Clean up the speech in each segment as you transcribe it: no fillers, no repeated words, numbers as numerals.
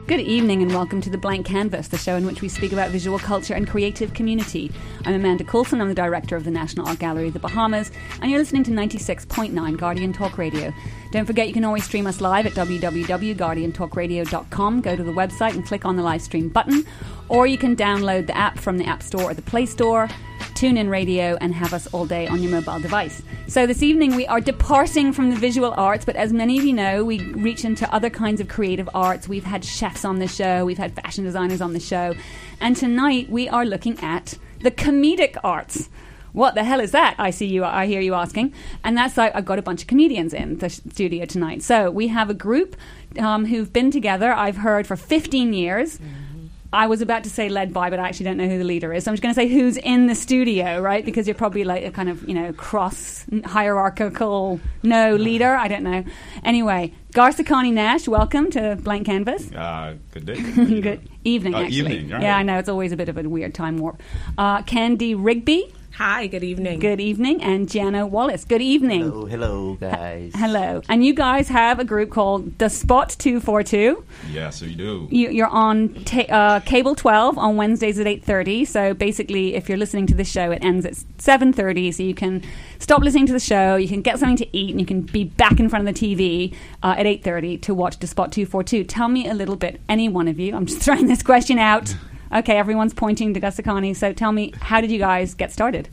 Good evening and welcome to The Blank Canvas, the show in which we speak about visual culture and creative community. I'm Amanda Coulson, I'm the director of the National Art Gallery of the Bahamas, and you're listening to 96.9 Guardian Talk Radio. Don't forget you can always stream us live at www.guardiantalkradio.com. Go to the website and click on the live stream button, or you can download the app from the App Store or the Play Store, tune in radio and have us all day on your mobile device. So this evening we are departing from the visual arts, but as many of you know, we reach into other kinds of creative arts. We've had chefs on the show, we've had fashion designers on the show, and tonight we are looking at the comedic arts. What the hell is that? I hear you asking. And that's like, I've got a bunch of comedians in the studio tonight. So we have a group who've been together, I've heard, for 15 years. I was about to say led by, but I actually don't know who the leader is. So I'm just going to say who's in the studio, right? Because you're probably like a kind of, cross-hierarchical, leader. I don't know. Anyway, Garza Connie Nash, welcome to Blank Canvas. Good day. Good evening, actually. Evening, right. Yeah, I know. It's always a bit of a weird time warp. Candy Rigby. Hi, good evening. Good evening. And Jana Wallace. Good evening. Hello, guys. Hello. And you guys have a group called The Spot 242. Yes, we do. You're on Cable 12 on Wednesdays at 8:30. So basically, if you're listening to this show, it ends at 7:30. So you can stop listening to the show, you can get something to eat, and you can be back in front of the TV at 8:30 to watch The Spot 242. Tell me a little bit, any one of you. I'm just throwing this question out. Okay, everyone's pointing to Garza Connie. So tell me, how did you guys get started?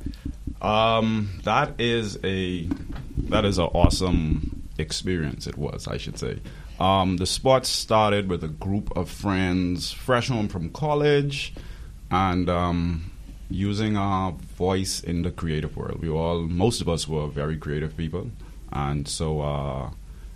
That is an awesome experience. It was, I should say. The Spot started with a group of friends fresh home from college, and using our voice in the creative world. Most of us were very creative people, and so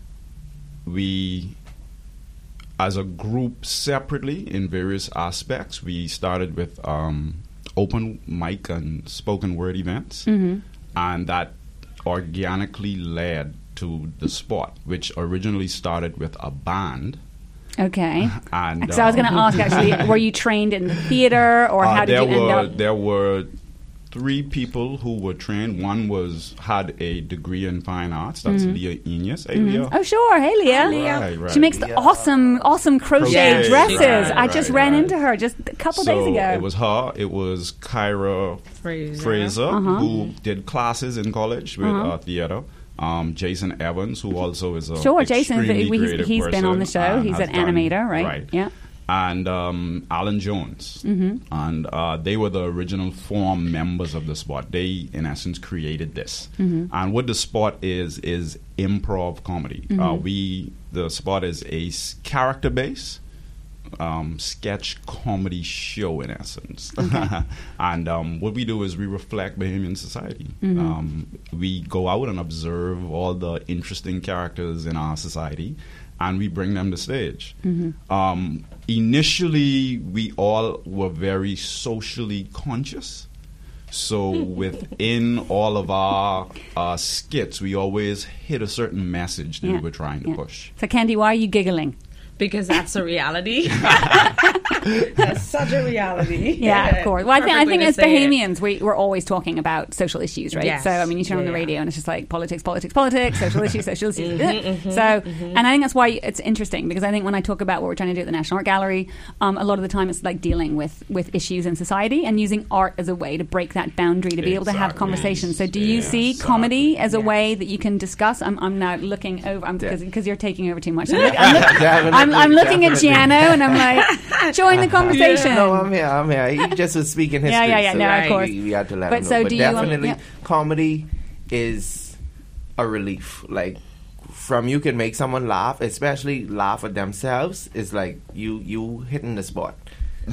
we, as a group separately in various aspects, we started with open mic and spoken word events, and that organically led to The Spot, which originally started with a band. Okay. And so I was going to ask, actually, were you trained in the theater, or how did you end up? There were 3 people who were trained. One had a degree in fine arts. That's Leah Enyas. Hey, Leah. Oh, sure. Hey, Leah. Right. She makes the awesome crochet dresses. Right, I just ran into her just a couple days ago. It was her. It was Kyra Fraser, who did classes in college with theater. Jason Evans, who also is a Jason. He's been on the show. He's an animator, right? Yeah. And Alan Jones. And they were the original 4 members of The Spot. They, in essence, created this. And what The Spot is improv comedy. The Spot is a character-based sketch comedy show, in essence. Okay. And what we do is we reflect Bahamian society. We go out and observe all the interesting characters in our society, and we bring them to stage. Initially, we all were very socially conscious. So within all of our skits, we always hit a certain message that we were trying to push. So, Candy, why are you giggling? Because that's a reality. That's such a reality. Yeah, of course. Well, I think as Bahamians, we're always talking about social issues, right? Yes. So, I mean, you turn on the radio and it's just like politics, social issues. So, and I think that's why it's interesting, because I think when I talk about what we're trying to do at the National Art Gallery, a lot of the time it's like dealing with issues in society and using art as a way to break that boundary, to be able to have conversations. So do you see comedy as a way that you can discuss? I'm now looking over, because you're taking over too much. I'm looking at Giano and I'm like, join the conversation. No, I'm here. He just was speaking history. Yeah. No, of course. We had to let him know. So but definitely, comedy is a relief. Like, from you can make someone laugh, especially laugh at themselves, is like you hitting the spot. No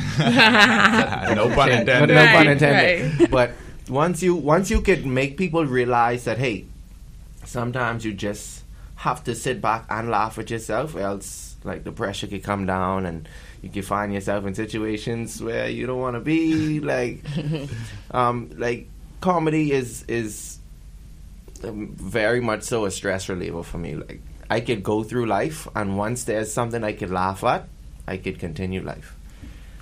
pun intended. No pun intended. Right. But once you could make people realize that, hey, sometimes you just have to sit back and laugh at yourself, else like the pressure could come down and you can find yourself in situations where you don't want to be. Like comedy is very much so a stress reliever for me. Like, I could go through life, and once there's something I could laugh at, I could continue life.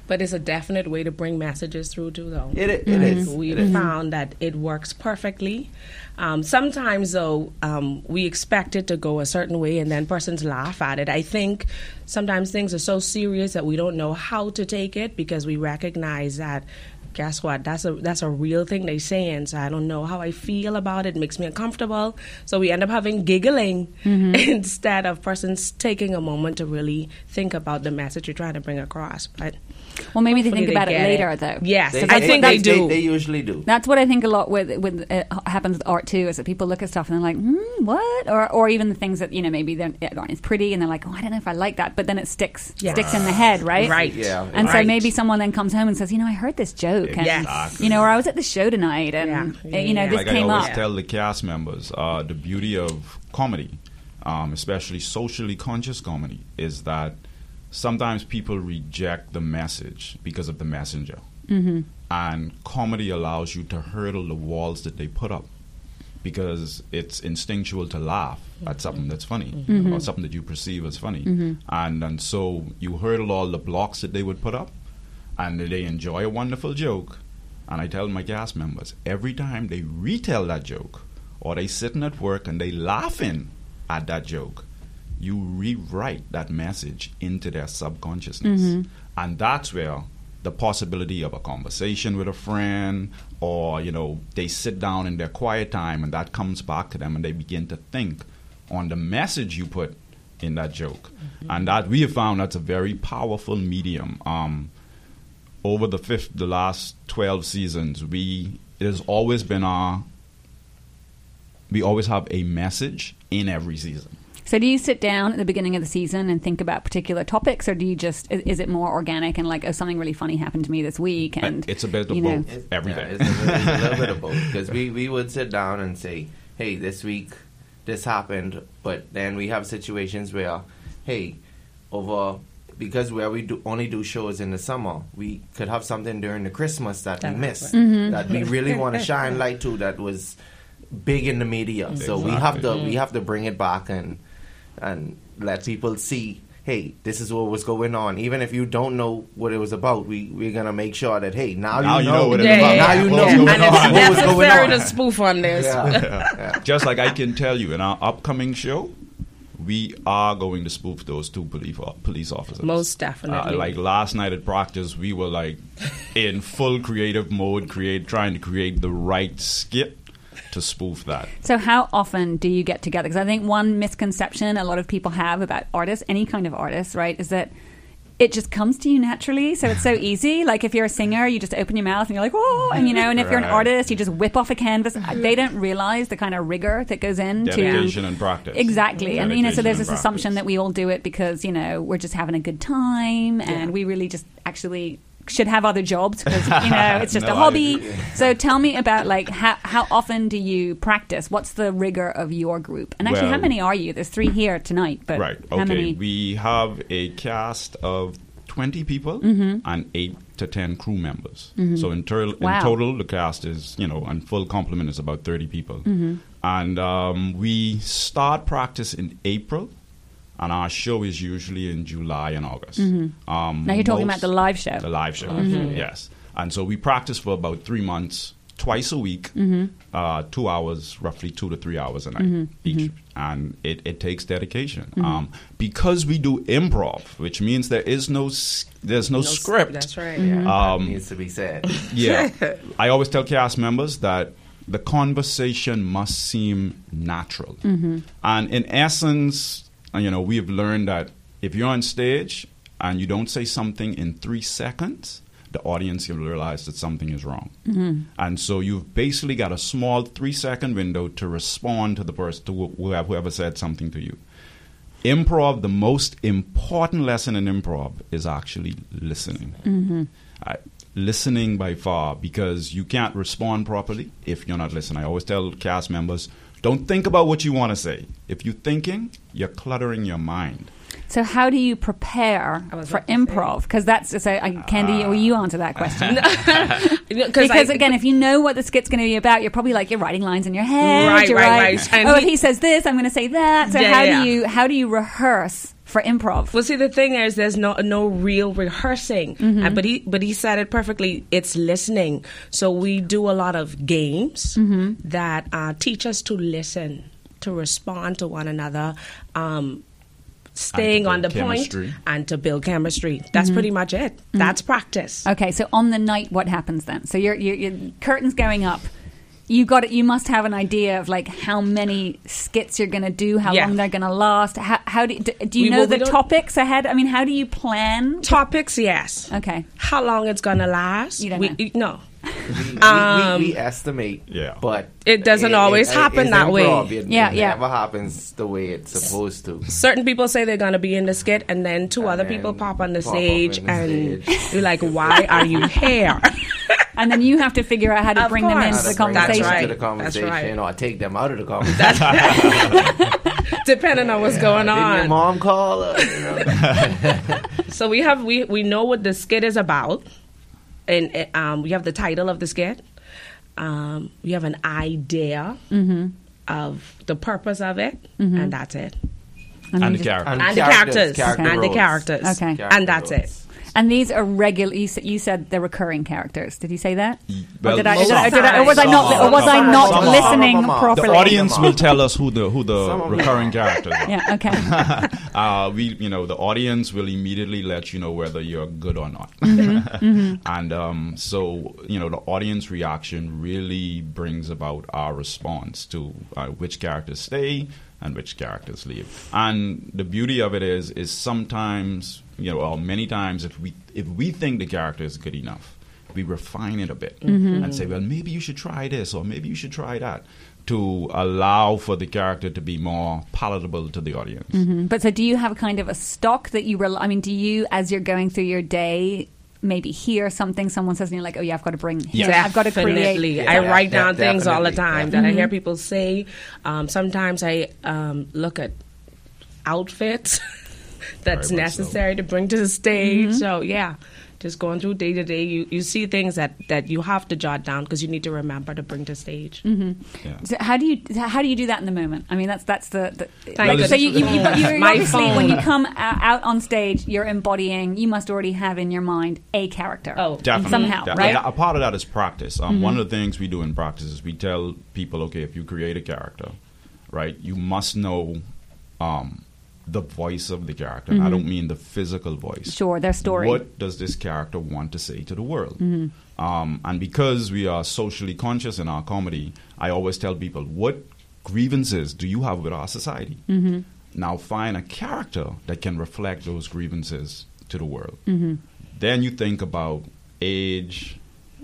But it's a definite way to bring messages through too, though. It is. We've found that it works perfectly. Sometimes, though, we expect it to go a certain way and then persons laugh at it. I think sometimes things are so serious that we don't know how to take it because we recognize that, guess what, that's a real thing they're saying, so I don't know how I feel about it. It makes me uncomfortable. So we end up having giggling instead of persons taking a moment to really think about the message you're trying to bring across. But well, maybe they think about it get later, though. Yes, I think they do. They usually do. That's what I think a lot with happens with art too, is that people look at stuff and they're like, what? Or even the things that, you know, maybe aren't as pretty and they're like, oh, I don't know if I like that, but then it sticks in the head, right? Right. Yeah. And so maybe someone then comes home and says, you know, I heard this joke. And, Exactly. you know, or I was at the show tonight and, you know, this like came I always up. tell the cast members, the beauty of comedy, especially socially conscious comedy, is that sometimes people reject the message because of the messenger. And comedy allows you to hurdle the walls that they put up because it's instinctual to laugh at something that's funny or something that you perceive as funny. And so you hurdle all the blocks that they would put up and they enjoy a wonderful joke. And I tell my cast members, every time they retell that joke or they sitting at work and they laughing at that joke, you rewrite that message into their subconsciousness. And that's where the possibility of a conversation with a friend or, you know, they sit down in their quiet time and that comes back to them and they begin to think on the message you put in that joke. And that we have found that's a very powerful medium. Over the last 12 seasons, it has always been we always have a message in every season. So do you sit down at the beginning of the season and think about particular topics, or do you just, is it more organic and like, oh, something really funny happened to me this week? And it's a bit of you know, both every day. It's a little bit of both because we would sit down and say, hey, this week this happened, but then we have situations where, hey, because we only do shows in the summer, we could have something during the Christmas that we missed, that we really want to shine light to, that was big in the media. So we have to bring it back and let people see, hey, this is what was going on. Even if you don't know what it was about, we're going to make sure that, hey, now you know what it's about. Now you know and what was going necessary on. to spoof on this. Just like I can tell you, in our upcoming show, we are going to spoof those two police officers. Most definitely. Like last night at practice, we were like in full creative mode, trying to create the right skit to spoof that. So how often do you get together? Because I think one misconception a lot of people have about artists, any kind of artist, right, is that it just comes to you naturally. So it's so easy. Like if you're a singer, you just open your mouth and you're like, whoa, and you know, and if you're an artist, you just whip off a canvas. They don't realize the kind of rigor that goes into dedication and practice. Exactly. And you know, so there's this practice. assumption that we all do it because, you know, we're just having a good time and we really just actually should have other jobs because, you know, it's just a hobby. So tell me about, like, how often do you practice? What's the rigor of your group? And actually, how many are you? There's 3 here tonight, but how many? We have a cast of 20 people and 8 to 10 crew members. So in total, the cast is, you know, and full complement is about 30 people. And we start practice in April. And our show is usually in July and August. Now you're talking about the live show. The live show, yes. And so we practice for about 3 months, twice a week, 2 hours, roughly 2 to 3 hours a night each. And it takes dedication. Because we do improv, which means there's no script. That's right. Yeah, that needs to be said. Yeah. I always tell cast members that the conversation must seem natural. And in essence, you know, we have learned that if you're on stage and you don't say something in 3 seconds, the audience will realize that something is wrong. And so you've basically got a small 3-second window to respond to the person, to whoever said something to you. Improv, the most important lesson in improv is actually listening. Listening by far, because you can't respond properly if you're not listening. I always tell cast members, don't think about what you want to say. If you're thinking, you're cluttering your mind. So how do you prepare for improv? Because that's, Candy, will you answer that question? Because again, if you know what the skit's going to be about, you're probably like, you're writing lines in your head. Right. If he says this, I'm going to say that. So how do you rehearse for improv. Well, see, the thing is, there's no real rehearsing. But he said it perfectly. It's listening. So we do a lot of games that teach us to listen, to respond to one another, staying on the point, and to build chemistry. That's pretty much it. That's practice. Okay, so on the night, what happens then? So your curtain's going up. You must have an idea of like how many skits you're going to do, how long they're going to last. How do you know the topics ahead? I mean, how do you plan? Topics, yes. Okay. How long it's going to last? You don't know. No. We estimate, but it doesn't always happen that way. It never happens the way it's supposed to. Certain people say they're going to be in the skit, and then two other people pop on the stage, and you're like, why are you here? And then you have to figure out how to bring them into the conversation. That's right. Or take them out of the conversation. Depending on what's going on. Did your mom call her? So we know what the skit is about. And we have the title of the skit. We have an idea of the purpose of it, and that's it. And the characters. And the characters. Okay. And that's it. And these are regular. You said they're recurring characters. Did you say that? Well, or was I not listening properly? The audience will tell us who the recurring characters are. Yeah. Okay. The audience will immediately let you know whether you're good or not. And so the audience reaction really brings about our response to which characters stay and which characters leave. And the beauty of it is sometimes, or many times, if we think the character is good enough, we refine it a bit and say, well, maybe you should try this or maybe you should try that, to allow for the character to be more palatable to the audience. But so do you have kind of a stock that you do you, as you're going through your day, maybe hear something someone says and you're like, oh yeah, I've got to bring here. I've got to create. I write down things all the time that I hear people say. Sometimes I look at outfits that's necessary to bring to the stage. So just going through day to day, you see things that you have to jot down because you need to remember to bring to stage. So how do you do that in the moment? I mean, that's the so you're obviously when you come out on stage, you're embodying. You must already have in your mind a character. Oh, definitely. Somehow, right? A part of that is practice. One of the things we do in practice is we tell people, okay, if you create a character, right, you must know the voice of the character. And I don't mean the physical voice. Sure, their story. What does this character want to say to the world? And because we are socially conscious in our comedy, I always tell people, what grievances do you have with our society? Now find a character that can reflect those grievances to the world. Then you think about age,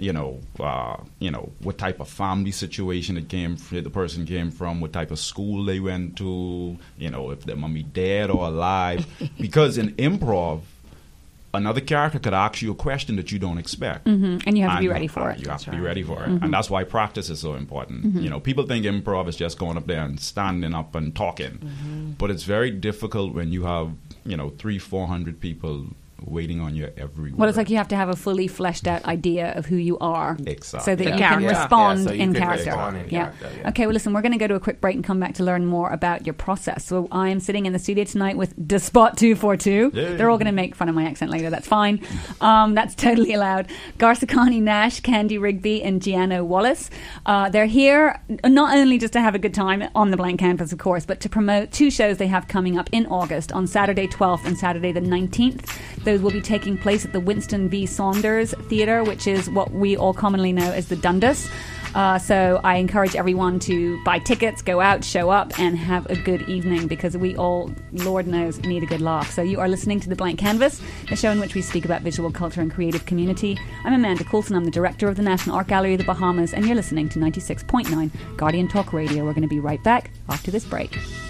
what type of family situation the person came from, what type of school they went to, if their mommy dead or alive. Because in improv, another character could ask you a question that you don't expect. And you have to be ready for it. You have to be ready for it. And that's why practice is so important. People think improv is just going up there and standing up and talking. But it's very difficult when you have, 300-400 people waiting on you every word. Well, it's like you have to have a fully fleshed out idea of who you are, exactly, so that you can respond in character. Okay, well, listen, we're going to go to a quick break and come back to learn more about your process. So I am sitting in the studio tonight with Despot 242. Yay. They're all going to make fun of my accent later. That's fine. That's totally allowed. Garsakani Nash, Candy Rigby, and Gianno Wallace. They're here not only just to have a good time on the blank canvas, of course, but to promote two shows they have coming up in August on Saturday 12th and Saturday the 19th. Those will be taking place at the Winston V. Saunders Theatre, which is what we all commonly know as the Dundas. So I encourage everyone to buy tickets, go out, show up, and have a good evening, because we all, Lord knows, need a good laugh. So you are listening to The Blank Canvas, a show in which we speak about visual culture and creative community. I'm Amanda Coulson. I'm the director of the National Art Gallery of the Bahamas, and you're listening to 96.9 Guardian Talk Radio. We're going to be right back after this break.